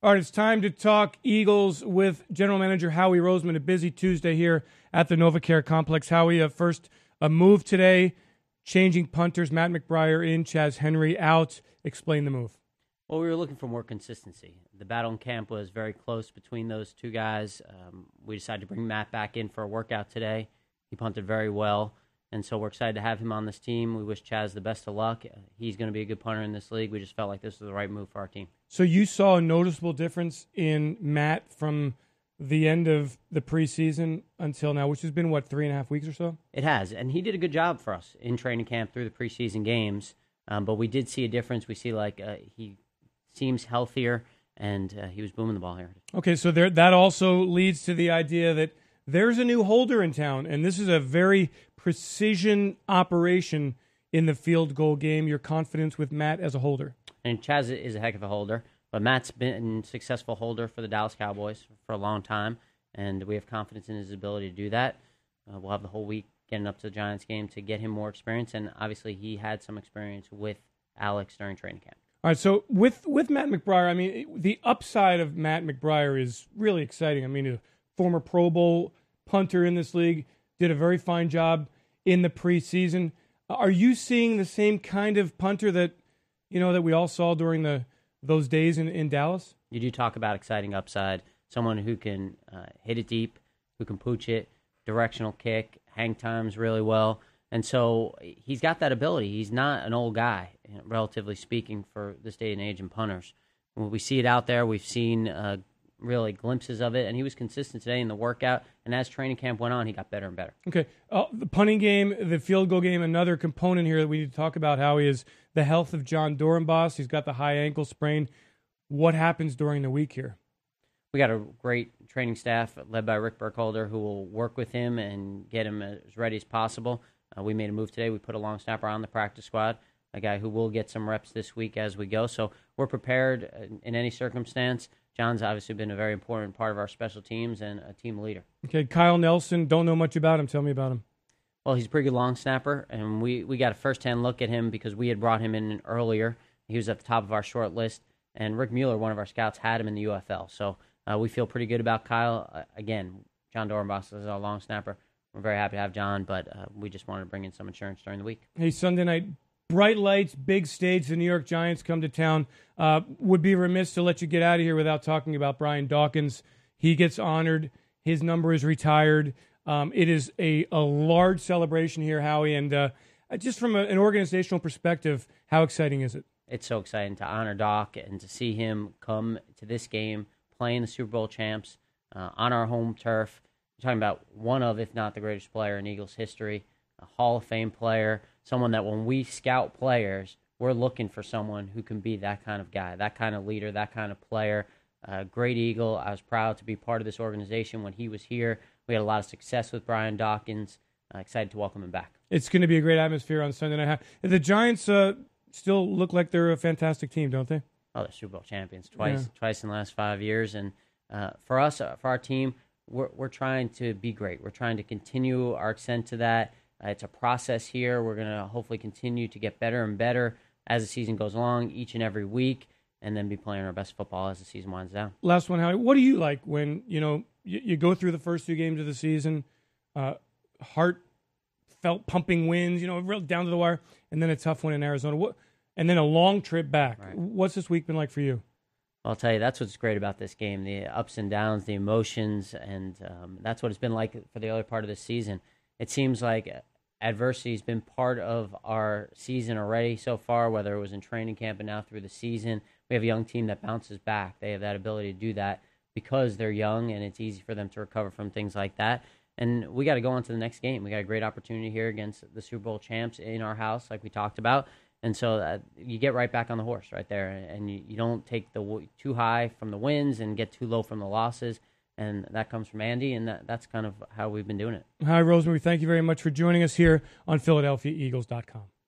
All right, it's time to talk Eagles with General Manager Howie Roseman. A busy Tuesday here at the NovaCare Complex. Howie, first, a move today, changing punters. Matt McBriar in, Chaz Henry out. Explain the move. Well, we were looking for more consistency. The battle in camp was very close between those two guys. We decided to bring Matt back in for a workout today. He punted very well, and so we're excited to have him on this team. We wish Chaz the best of luck. He's going to be a good punter in this league. We just felt like this was the right move for our team. So you saw a noticeable difference in Matt from the end of the preseason until now, which has been, 3.5 weeks or so? It has, and he did a good job for us in training camp through the preseason games. But we did see a difference. We see he seems healthier, and he was booming the ball here. Okay, so that also leads to the idea that there's a new holder in town, and this is a very precision operation in the field goal game. Your confidence with Matt as a holder? And Chaz is a heck of a holder, but Matt's been a successful holder for the Dallas Cowboys for a long time, and we have confidence in his ability to do that. We'll have the whole week getting up to the Giants game to get him more experience, and obviously he had some experience with Alex during training camp. All right, so with Matt McBriar, I mean, the upside of Matt McBriar is really exciting. I mean, a former Pro Bowl punter in this league, did a very fine job in the preseason. Are you seeing the same kind of punter that we all saw during those days in Dallas? You do talk about exciting upside. Someone who can hit it deep, who can pooch it, directional kick, hang times really well. And so he's got that ability. He's not an old guy, relatively speaking, for this day and age in punters. When we see it out there, we've seen really glimpses of it, and he was consistent today in the workout. And as training camp went on, he got better and better. Okay, the punting game, the field goal game, another component here that we need to talk about, Howie, is the health of John Dorenbos. He's got the high ankle sprain. What happens during the week here? We got a great training staff led by Rick Burkholder who will work with him and get him as ready as possible. We made a move today. We put a long snapper on the practice squad, a guy who will get some reps this week as we go. So we're prepared in any circumstance. John's obviously been a very important part of our special teams and a team leader. Okay, Kyle Nelson, don't know much about him. Tell me about him. Well, he's a pretty good long snapper, and we got a first-hand look at him because we had brought him in earlier. He was at the top of our short list, and Rick Mueller, one of our scouts, had him in the UFL. So we feel pretty good about Kyle. Again, John Dorenbos is our long snapper. We're very happy to have John, but we just wanted to bring in some insurance during the week. Hey, Sunday night, bright lights, big stage. The New York Giants come to town. Would be remiss to let you get out of here without talking about Brian Dawkins. He gets honored. His number is retired. It is a large celebration here, Howie, and just from an organizational perspective, how exciting is it? It's so exciting to honor Doc and to see him come to this game, playing the Super Bowl champs on our home turf. You're talking about one of, if not the greatest player in Eagles history, a Hall of Fame player, someone that when we scout players, we're looking for someone who can be that kind of guy, that kind of leader, that kind of player. Great Eagle. I was proud to be part of this organization when he was here. We had a lot of success with Brian Dawkins. Excited to welcome him back. It's going to be a great atmosphere on Sunday night. The Giants still look like they're a fantastic team, don't they? Oh, they're Super Bowl champions twice in the last 5 years. And for us, for our team, we're trying to be great. We're trying to continue our ascent to that. It's a process here. We're going to hopefully continue to get better and better as the season goes along each and every week, and then be playing our best football as the season winds down. Last one, Howie. What do you like when you go through the first 2 games of the season, heartfelt pumping wins, real down to the wire, and then a tough one in Arizona, and then a long trip back? Right. What's this week been like for you? I'll tell you, that's what's great about this game, the ups and downs, the emotions, and that's what it's been like for the other part of the season. It seems like adversity has been part of our season already so far, whether it was in training camp and now through the season. We have a young team that bounces back. They have that ability to do that because they're young, and it's easy for them to recover from things like that. And we got to go on to the next game. We got a great opportunity here against the Super Bowl champs in our house, like we talked about. And so you get right back on the horse right there, and you don't take too high from the wins and get too low from the losses. And that comes from Andy, and that's kind of how we've been doing it. Hi, Rosemary. Thank you very much for joining us here on PhiladelphiaEagles.com.